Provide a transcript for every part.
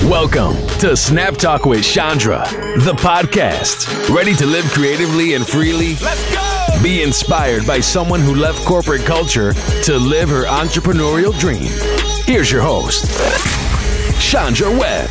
Welcome to Snap Talk with Chandra, the podcast. Ready to live creatively and freely? Let's go! Be inspired by someone who left corporate culture to live her entrepreneurial dream. Here's your host, Chandra Webb.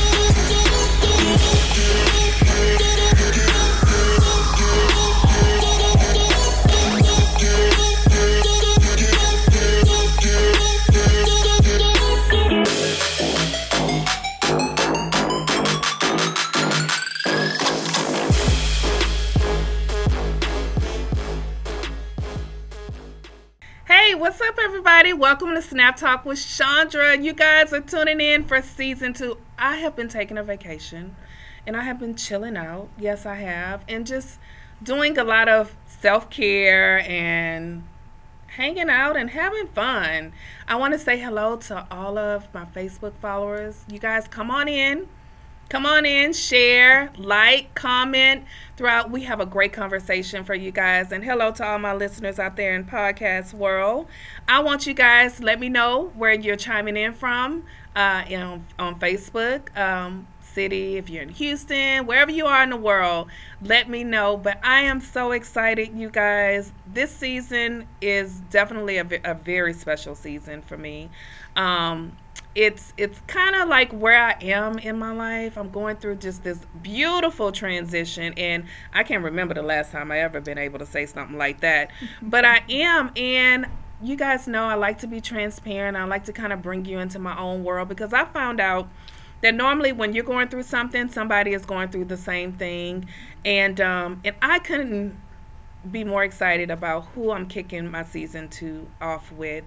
What's up, everybody? Welcome to Snap Talk with Chandra. You guys are tuning in for season 2. I have been taking a vacation and I have been chilling out. Yes, I have. And just doing a lot of self-care and hanging out and having fun. I want to say hello to all of my Facebook followers. You guys come on in. Come on in, share, like, comment throughout. We have a great conversation for you guys. And hello to all my listeners out there in podcast world. I want you guys to let me know where you're chiming in from on Facebook, city, if you're in Houston, wherever you are in the world, let me know. But I am so excited, you guys. This season is definitely a very special season for me. It's kind of like where I am in my life. I'm going through just this beautiful transition, and I can't remember the last time I ever been able to say something like that. But I am, and you guys know I like to be transparent. I like to kind of bring you into my own world, because I found out that normally when you're going through something, somebody is going through the same thing, and I couldn't be more excited about who I'm kicking my season 2 off with.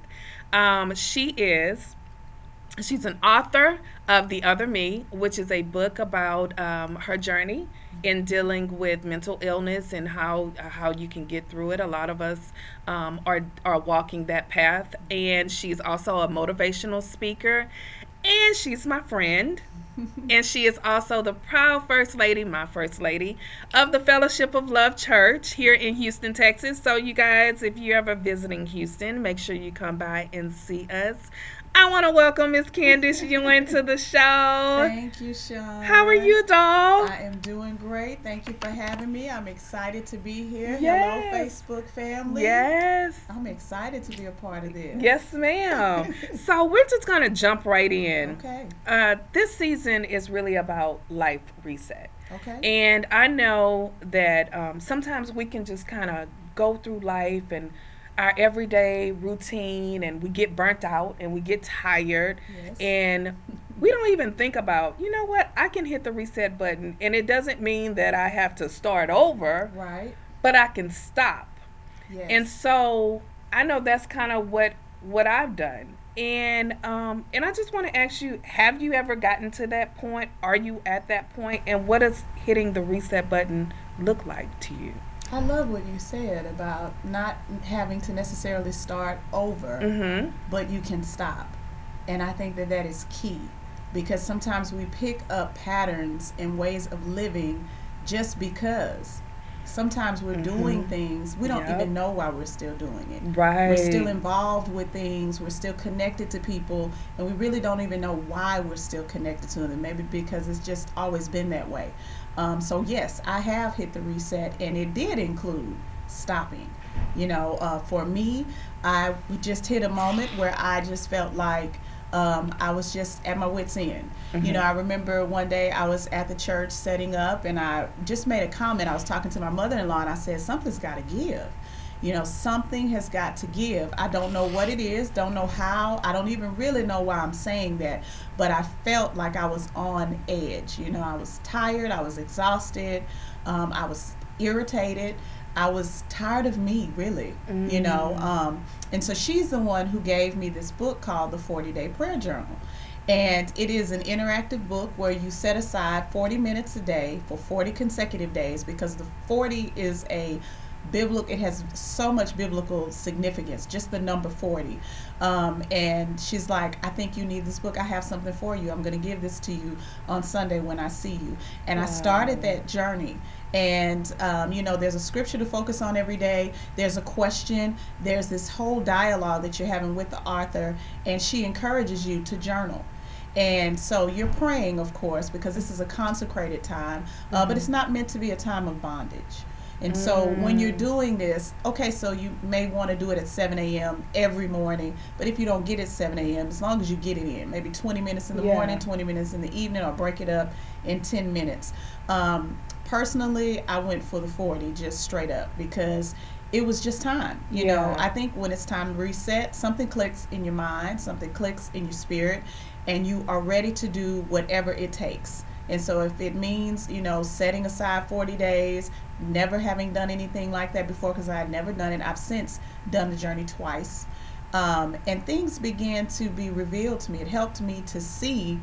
She's an author of The Other Me, which is a book about her journey in dealing with mental illness and how you can get through it. A lot of us are walking that path. And she's also a motivational speaker. And she's my friend. And she is also the proud my first lady, of the Fellowship of Love Church here in Houston, Texas. So you guys, if you're ever visiting Houston, make sure you come by and see us. I want to welcome Miss Candice Ewan to the show. Thank you, Sean. How are you, doll? I am doing great. Thank you for having me. I'm excited to be here. Yes. Hello, Facebook family. Yes. I'm excited to be a part of this. Yes, ma'am. So we're just going to jump right in. Okay. This season is really about life reset. Okay. And I know that sometimes we can just kind of go through life and our everyday routine, and we get burnt out and we get tired. Yes. And we don't even think about, you know what, I can hit the reset button, and it doesn't mean that I have to start over, Right. but I can stop. Yes. And so I know that's kind of what I've done. And I just want to ask you, have you ever gotten to that point? Are you at that point? And what does hitting the reset button look like to you? I love what you said about not having to necessarily start over, but you can stop. And I think that is key, because sometimes we pick up patterns and ways of living just because. Sometimes we're doing things, we don't even know why we're still doing it. Right. We're still involved with things, we're still connected to people, and we really don't even know why we're still connected to them. Maybe because it's just always been that way. So yes, I have hit the reset, and it did include stopping. For me, I just hit a moment where I just felt like I was just at my wit's end. I remember one day I was at the church setting up, and I just made a comment. I was talking to my mother-in-law, and I said, something's got to give. Something has got to give. I don't know what it is, don't know how. I don't even really know why I'm saying that, but I felt like I was on edge. I was tired, I was exhausted, I was irritated. I was tired of me, really, and so she's the one who gave me this book called The 40-Day Prayer Journal. And it is an interactive book where you set aside 40 minutes a day for 40 consecutive days, because the 40 is it has so much biblical significance, just the number 40. And she's like, I think you need this book. I have something for you. I'm going to give this to you on Sunday when I see you. And I started that journey. And, there's a scripture to focus on every day. There's a question. There's this whole dialogue that you're having with the author. And she encourages you to journal. And so you're praying, of course, because this is a consecrated time, but it's not meant to be a time of bondage. And so when you're doing this, okay, so you may want to do it at 7 a.m. every morning, but if you don't get it 7 a.m., as long as you get it in, maybe 20 minutes in the morning, 20 minutes in the evening, or break it up in 10 minutes. Personally, I went for the 40 just straight up because it was just time. You know, I think when it's time to reset, something clicks in your mind, something clicks in your spirit, and you are ready to do whatever it takes. And so if it means, you know, setting aside 40 days, never having done anything like that before because I had never done it. I've since done the journey twice. And things began to be revealed to me. It helped me to see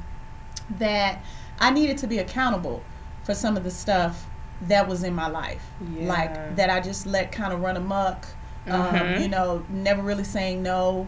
that I needed to be accountable for some of the stuff that was in my life. Like that I just let kind of run amok, you know, never really saying no.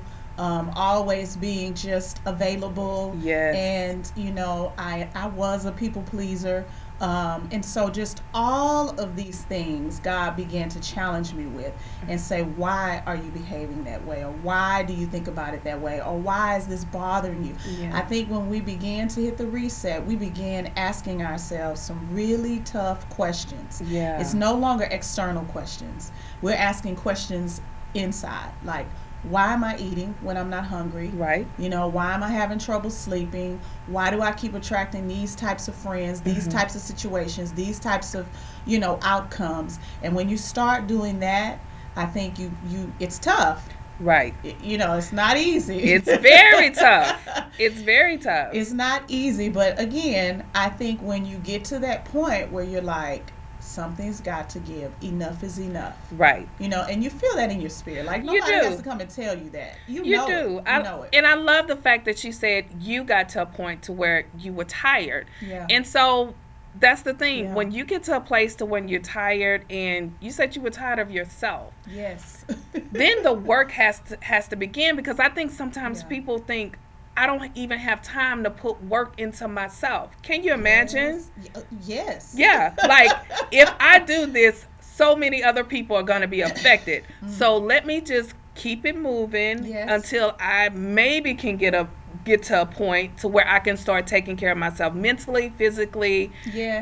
Always being just available. And you know, I was a people pleaser, and so just all of these things God began to challenge me with and say, why are you behaving that way, or why do you think about it that way, or why is this bothering you? I think when we began to hit the reset, we began asking ourselves some really tough questions. It's no longer external questions. We're asking questions inside, like, why am I eating when I'm not hungry? Right. You know, why am I having trouble sleeping? Why do I keep attracting these types of friends, these types of situations, these types of, you know, outcomes? And when you start doing that, I think you it's tough. Right. You know, it's not easy. It's very tough. It's very tough. It's not easy. But again, I think when you get to that point where you're like, something's got to give. Enough is enough. Right. You know, and you feel that in your spirit. Like nobody has to come and tell you that. You know do. It. You know it. And I love the fact that you said you got to a point to where you were tired. And so that's the thing. When you get to a place to when you're tired, and you said you were tired of yourself. Yes. Then the work has to begin, because I think sometimes people think, I don't even have time to put work into myself. Can you imagine? Yes. Yeah. Like, if I do this, so many other people are going to be affected. So let me just keep it moving until I maybe can get to a point to where I can start taking care of myself mentally, physically,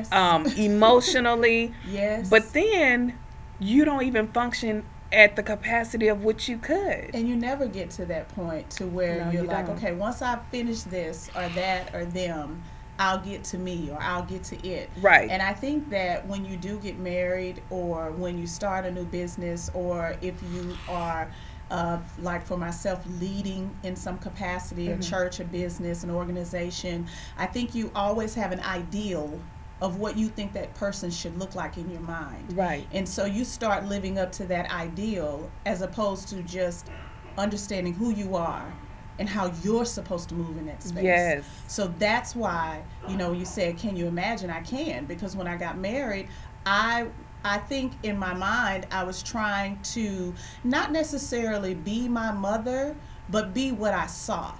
emotionally. But then you don't even function at the capacity of which you could. And you never get to that point to where you're like, okay, once I finish this or that or them, I'll get to me, or I'll get to it. Right. And I think that when you do get married, or when you start a new business, or if you are like for myself, leading in some capacity, a church, a business, an organization, I think you always have an ideal of what you think that person should look like in your mind. Right. And so you start living up to that ideal, as opposed to just understanding who you are and how you're supposed to move in that space. Yes. So that's why, you know, you said, can you imagine? I can, because when I got married, I think in my mind, I was trying to not necessarily be my mother, but be what I saw.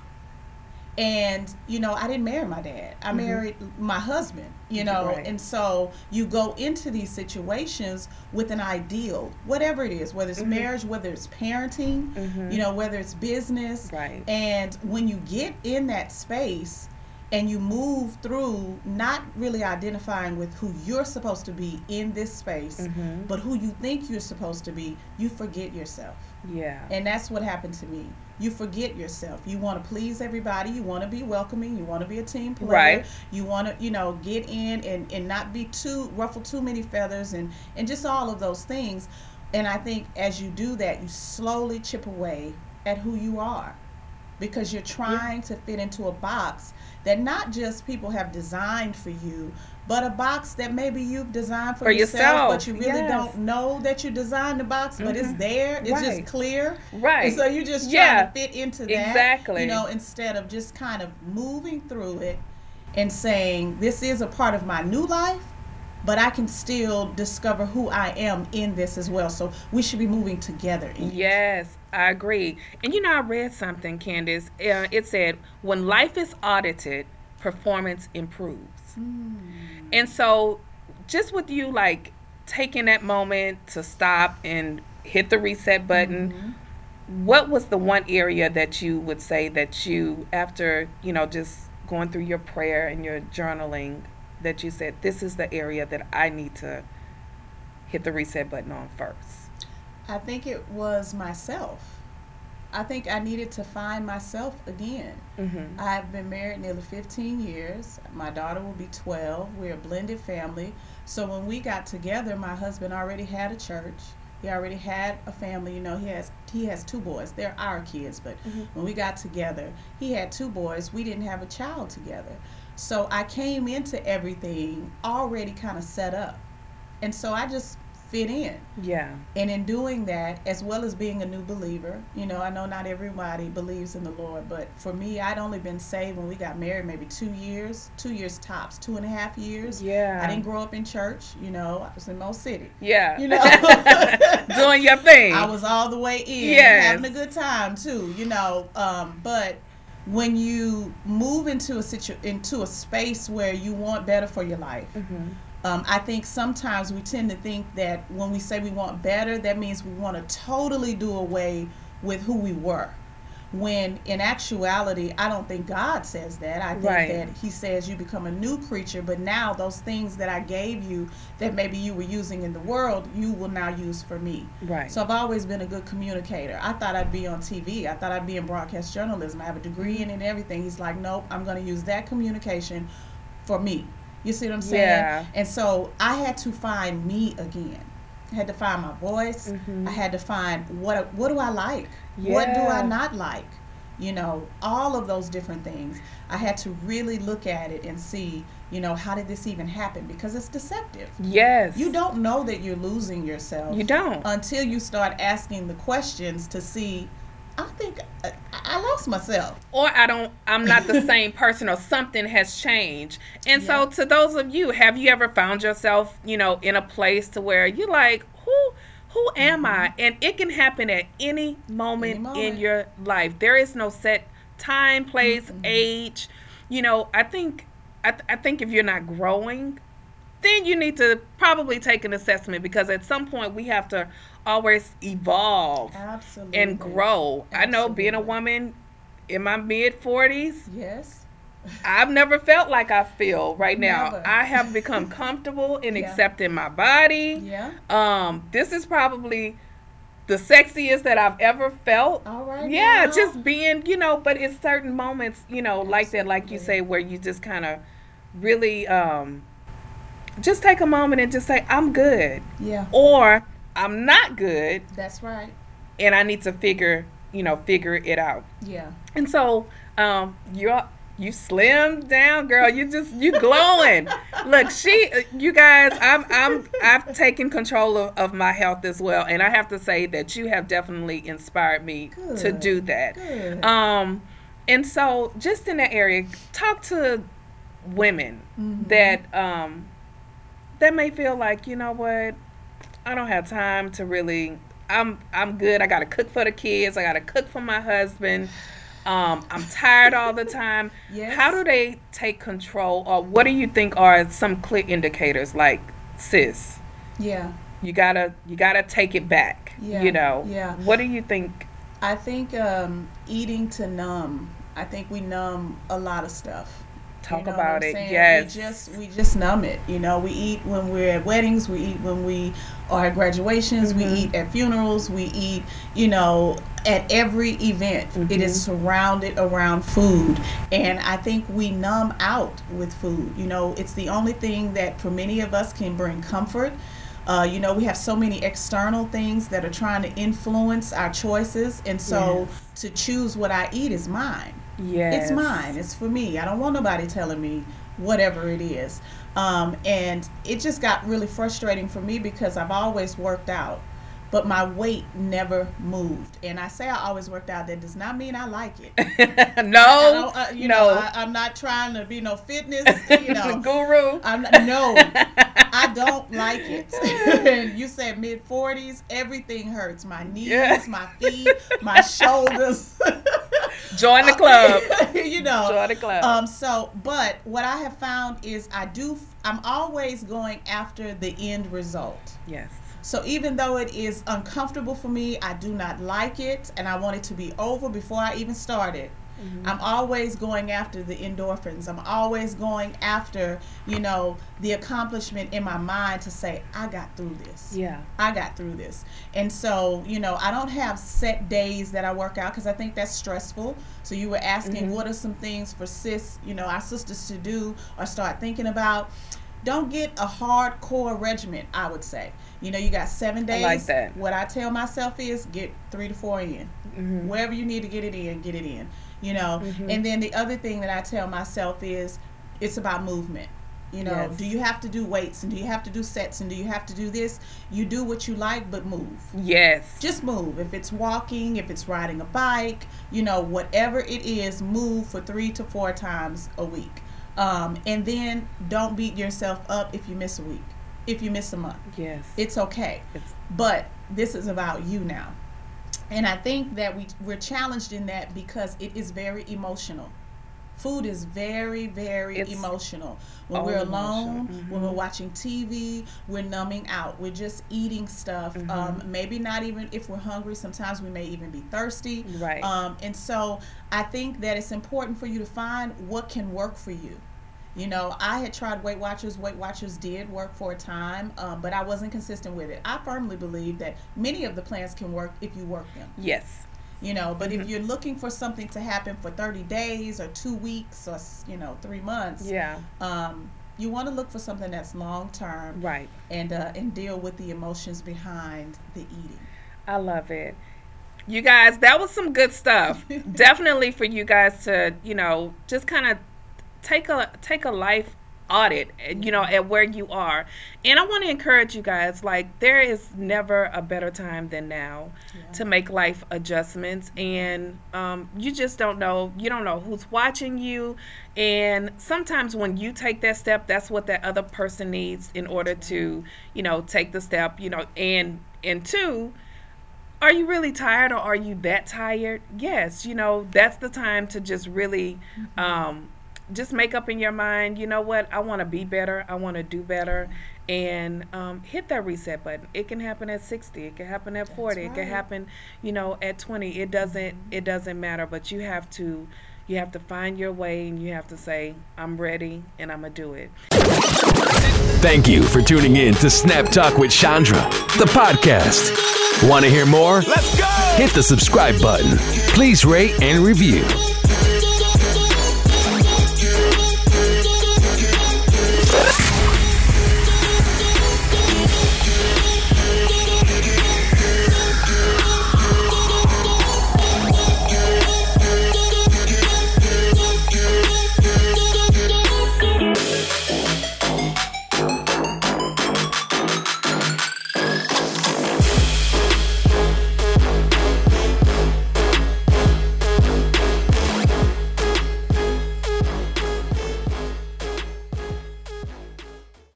And, you know, I didn't marry my dad. I married my husband, you know. Right. And so you go into these situations with an ideal, whatever it is, whether it's marriage, whether it's parenting, you know, whether it's business. Right. And when you get in that space and you move through not really identifying with who you're supposed to be in this space, but who you think you're supposed to be, you forget yourself. Yeah. And that's what happened to me. You forget yourself. You want to please everybody. You want to be welcoming. You want to be a team player. Right. You want to, you know, get in and not be ruffle too many feathers and just all of those things. And I think as you do that, you slowly chip away at who you are, because you're trying to fit into a box that not just people have designed for you, but a box that maybe you've designed for yourself, but you really don't know that you designed the box, but it's there. It's just clear. Right. And so you're just trying to fit into that. Exactly. You know, instead of just kind of moving through it and saying, this is a part of my new life, but I can still discover who I am in this as well. So we should be moving together. Yes, I agree. And you know, I read something, Candace. It said, when life is audited, performance improves. And so just with you, like, taking that moment to stop and hit the reset button, what was the one area that you would say that you, after, you know, just going through your prayer and your journaling that you said, this is the area that I need to hit the reset button on first? I think it was myself. I think I needed to find myself again. Mm-hmm. I've been married nearly 15 years. My daughter will be 12. We're a blended family. So when we got together, my husband already had a church. He already had a family. You know, he has 2 boys. They're our kids, but when we got together, he had 2 boys. We didn't have a child together. So I came into everything already kind of set up. And so I just fit in. Yeah. And in doing that, as well as being a new believer, you know, I know not everybody believes in the Lord, but for me, I'd only been saved when we got married maybe 2 years tops, 2.5 years. Yeah. I didn't grow up in church, you know, I was in Mo City. Yeah. You know, doing your thing. I was all the way in, yes. having a good time too, you know, but when you move into a space where you want better for your life, I think sometimes we tend to think that when we say we want better, that means we want to totally do away with who we were. When in actuality, I don't think God says that. I think that he says you become a new creature, but now those things that I gave you that maybe you were using in the world, you will now use for me. Right. So I've always been a good communicator. I thought I'd be on TV. I thought I'd be in broadcast journalism. I have a degree in it and everything. He's like, nope, I'm going to use that communication for me. You see what I'm saying? Yeah. And so I had to find me again. I had to find my voice. I had to find what do I like? Yeah. What do I not like? You know, all of those different things. I had to really look at it and see, you know, how did this even happen? Because it's deceptive. Yes. You don't know that you're losing yourself. You don't. Until you start asking the questions to see, I think I lost myself. Or I'm not the same person, or something has changed. And so to those of you, have you ever found yourself, you know, in a place to where you're like, who am I? And it can happen at any moment in your life. There is no set time, place, age. You know, I think if you're not growing, then you need to probably take an assessment, because at some point we have to always evolve and grow. I know, being a woman in my mid-40s, yes, I've never felt like I feel right now. Never. I have become comfortable in accepting my body. Yeah. This is probably the sexiest that I've ever felt. All right. Yeah, now. just being, you know, but it's certain moments, you know, like that, like you say, where you just kind of really just take a moment and just say, I'm good. Yeah. Or I'm not good. That's right. And I need to figure it out. Yeah. And so you slimmed down, girl. You glowing. Look, you guys, I've taken control of my health as well, and I have to say that you have definitely inspired me to do that. Good. And so just in that area, talk to women that may feel like, you know what, I don't have time to really. I'm good. I gotta cook for the kids. I gotta cook for my husband. I'm tired all the time. Yes. How do they take control, or what do you think are some clear indicators? Like, sis, Yeah. you gotta take it back. Yeah. You know. Yeah. What do you think? I think eating to numb. I think we numb a lot of stuff. Talk You know about what I'm it. saying? Yes. We just numb it. You know, we eat when we're at weddings, we eat when we are at graduations, we eat at funerals, we eat, you know, at every event. It is surrounded around food. And I think we numb out with food. You know, it's the only thing that for many of us can bring comfort. You know, we have so many external things that are trying to influence our choices. And so to choose what I eat is mine. Yes. It's mine. It's for me. I don't want nobody telling me whatever it is. And it just got really frustrating for me because I've always worked out, but my weight never moved. And I say I always worked out. That does not mean I like it. No. I'm not trying to be no fitness, guru. I don't like it. You said mid-40s, everything hurts. My knees, my feet, my shoulders. Join the club. Join the club. But what I have found is I'm always going after the end result. Yes. So even though it is uncomfortable for me, I do not like it, and I want it to be over before I even start it. I'm always going after the endorphins. I'm always going after, the accomplishment in my mind to say, I got through this. Yeah. I got through this. And so, I don't have set days that I work out because I think that's stressful. So you were asking what are some things for our sisters to do or start thinking about. Don't get a hardcore regimen, I would say. You got 7 days. I like that. What I tell myself is get 3 to 4 in. Wherever you need to get it in, get it in. And then the other thing that I tell myself is it's about movement. Yes. Do you have to do weights and do you have to do sets and do you have to do this? You do what you like, but move. Yes. Just move. If it's walking, if it's riding a bike, whatever it is, move for 3 to 4 times a week. And then don't beat yourself up if you miss a week, if you miss a month. Yes. It's okay. But this is about you now. And I think that we're challenged in that because it is very emotional. Food is very, very emotional. When we're alone, when we're watching TV, we're numbing out. We're just eating stuff. Maybe not even if we're hungry. Sometimes we may even be thirsty. Right. And so I think that it's important for you to find what can work for you. I had tried Weight Watchers. Weight Watchers did work for a time, but I wasn't consistent with it. I firmly believe that many of the plans can work if you work them. Yes. But if you're looking for something to happen for 30 days or 2 weeks or 3 months, you want to look for something that's long term, right? And deal with the emotions behind the eating. I love it. You guys, that was some good stuff. Definitely for you guys to just kind of take a life audit, at where you are. And I want to encourage you guys, there is never a better time than now to make life adjustments. And you just don't know. You don't know who's watching you. And sometimes when you take that step, that's what that other person needs in order to, take the step, and two, are you really tired or are you that tired? Yes, that's the time to just really just make up in your mind, you know what, I want to be better, I want to do better, and hit that reset button. It can happen at 60, it can happen at 40, it can happen, at 20. It doesn't matter, but you have to find your way, and you have to say, I'm ready and I'm gonna do it. Thank you for tuning in to Snap Talk with Chandra, the podcast. Want to hear more? Let's go! Hit the subscribe button. Please rate and review.